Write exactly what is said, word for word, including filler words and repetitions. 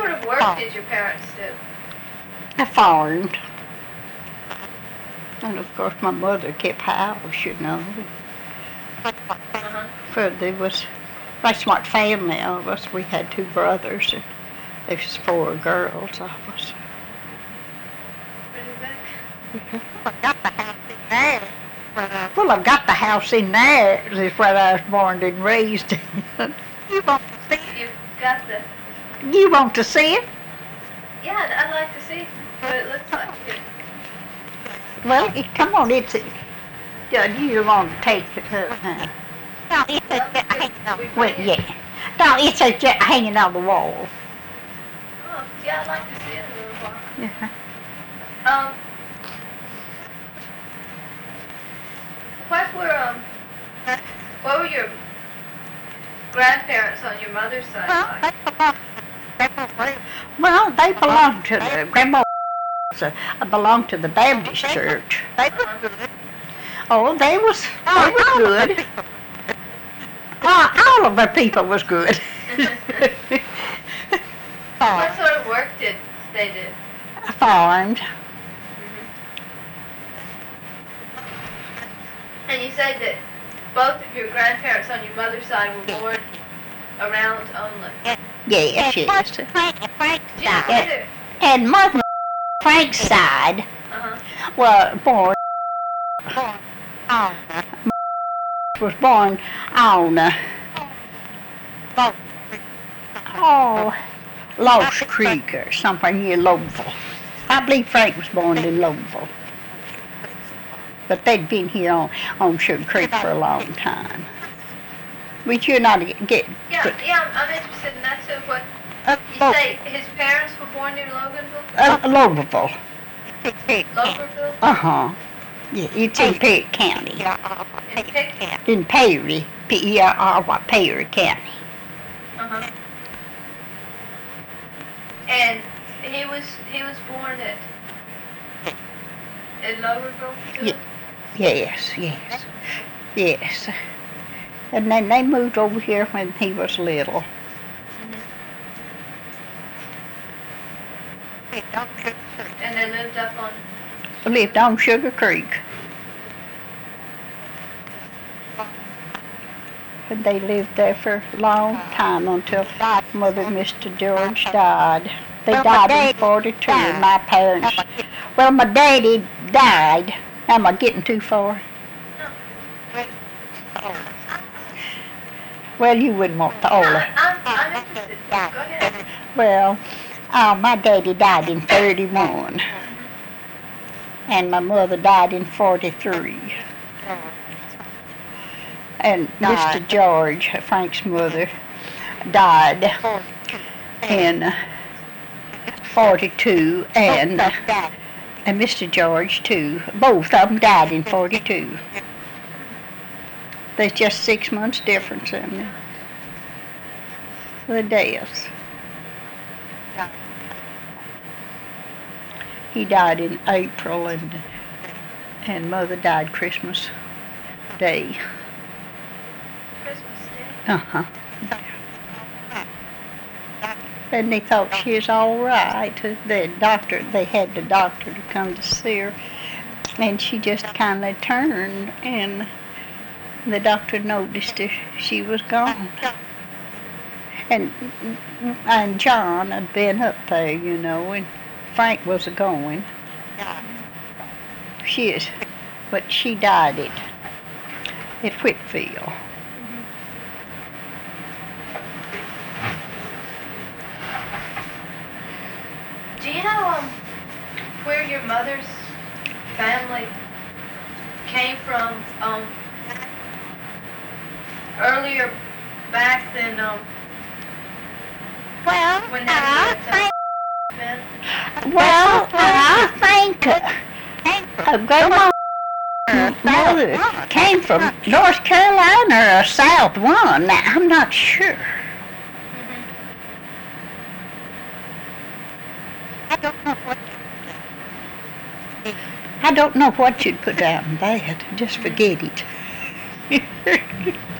sort of work did your parents do? I farmed. And of course my mother kept house, you know. Uh-huh. For there was a smart family of us. We had two brothers and there was four girls of us. Ready back? Well, I've got the house in there. That's where I was born and raised. You want to see it? You've got the... You want to see it? Yeah, I'd like to see what it looks like. Well, it, come on, it's... Yeah, you want to take it up now. No, it's a jet hanging on. Well, yeah. No, it's a jet hanging on the wall. Oh, yeah, I'd like to see it a little while. Yeah. Um, what were, um, what were your grandparents on your mother's side like? Well, they belonged to the... Grandma uh, belonged to the Baptist church. Uh-huh. Oh, they was, they was good. Oh, all of the people was good. What sort of work did they do? Farmed. Mm-hmm. And you said that both of your grandparents on your mother's side were born around only. Yes, yes. Yeah. And Mother Frank's side Uh-huh. was born was born on uh, oh Lost Creek or somewhere near Lowville. I believe Frank was born in Lowville. But they'd been here on, on Sugar Creek for a long time. But you're not get Yeah, good. yeah, I'm, I'm interested in that too. What Uh, you say his parents were born in Loganville? uh, Lowville. Loganville? Uh-huh. Yeah, it's in Perry County. In Pickett? In Perry, P E R R Y, Perry County. Uh-huh. And he was he was born at in Loganville too? Yeah. Yes, yes, yes. And then they moved over here when he was little. And they lived up on... Lived on Sugar Creek. And they lived there for a long time until Mother Mister George died. They died in forty-two, and my parents... Well, my daddy died. Am I getting too far? Well, you wouldn't want to all I'm, of I'm, I'm interested. Go ahead. Well, uh, my daddy died in thirty-one, and my mother died in forty-three. And Mister George, Frank's mother, died in forty-two, and and Mister George too. Both of them died in forty-two. There's just six months difference in them. The deaths. He died in April, and and Mother died Christmas Day. Christmas Day. Uh huh. And they thought she was all right. The doctor, they had the doctor to come to see her, and she just kind of turned, and the doctor noticed that she was gone. And and John had been up there, you know, and Frank was a going. She is, but she died at at Whitfield. Do you know um, where your mother's family came from um, earlier back than um, Well, when I that think, well, I think uh, Grandma mother came from North Carolina or South one. Now, I'm not sure. I don't know what. I don't know what you'd put down in that. Just forget it.